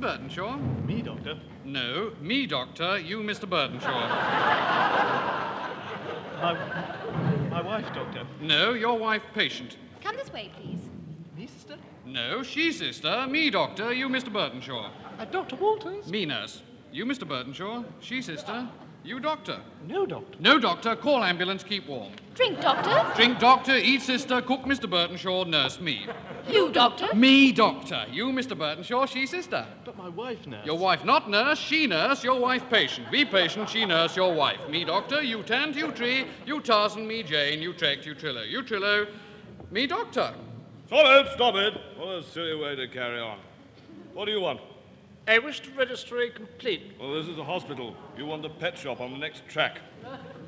Burdenshaw? Me, Doctor? No, me, Doctor. You, Mr. Burdenshaw. My wife, Doctor. No, your wife, patient. Come this way, please. Me, sister? No, she, sister. Me, Doctor. You, Mr. Burdenshaw. Dr. Walters? Me, nurse. You, Mr. Burdenshaw. She, sister. You, doctor. No, Doctor. No, doctor. Call ambulance. Keep warm. Drink, Doctor. Drink, doctor. Eat, sister. Cook, Mr. Burdenshaw. Nurse, me. You, Doctor. Me, doctor. You, Mr. Burdenshaw. She, sister. But my wife, nurse. Your wife, not nurse. She, nurse. Your wife, patient. Be patient. She, nurse. Your wife. Me, doctor. You, Tant. You, Tree. You, Tarzan. Me, Jane. You, Trek. You, Trillo. You, Trillo. Me, doctor. Stop it. What a silly way to carry on. What do you want? I wish to register a complete. Well, this is a hospital. You want the pet shop on the next track.